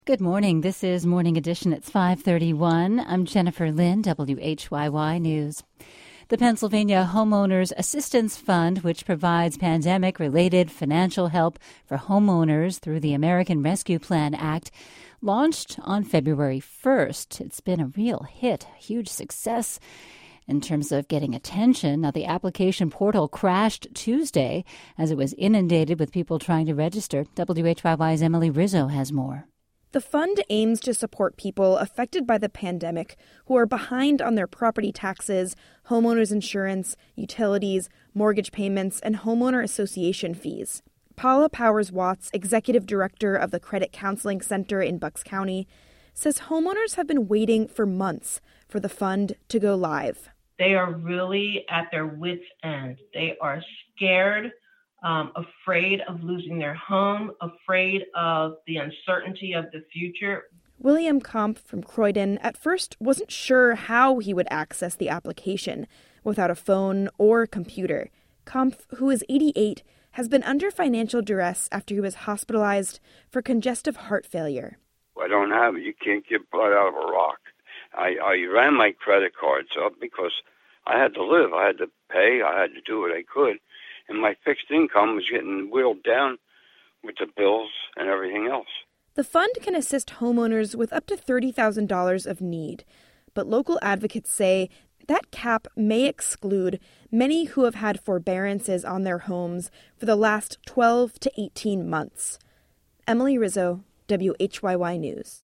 Good morning. This is Morning Edition. It's 5:31. I'm Jennifer Lynn, WHYY News. The Pennsylvania Homeowners Assistance Fund, which provides pandemic-related financial help for homeowners through the American Rescue Plan Act, launched on February 1st. It's been a real hit, a huge success in terms of getting attention. Now, the application portal crashed Tuesday as it was inundated with people trying to register. WHYY's Emily Rizzo has more. The fund aims to support people affected by the pandemic who are behind on their property taxes, homeowners insurance, utilities, mortgage payments, and homeowner association fees. Paula Powers-Watts, executive director of the Credit Counseling Center in Bucks County, says homeowners have been waiting for months for the fund to go live. They are really at their wits' end. They are scared, afraid of losing their home, afraid of the uncertainty of the future. William Kampf from Croydon at first wasn't sure how he would access the application without a phone or computer. Kampf, who is 88, has been under financial duress after he was hospitalized for congestive heart failure. I don't have it. You can't get blood out of a rock. I ran my credit cards up because I had to live. I had to pay. I had to do what I could. And my fixed income was getting whittled down with the bills and everything else. The fund can assist homeowners with up to $30,000 of need, but local advocates say that cap may exclude many who have had forbearances on their homes for the last 12 to 18 months. Emily Rizzo, WHYY News.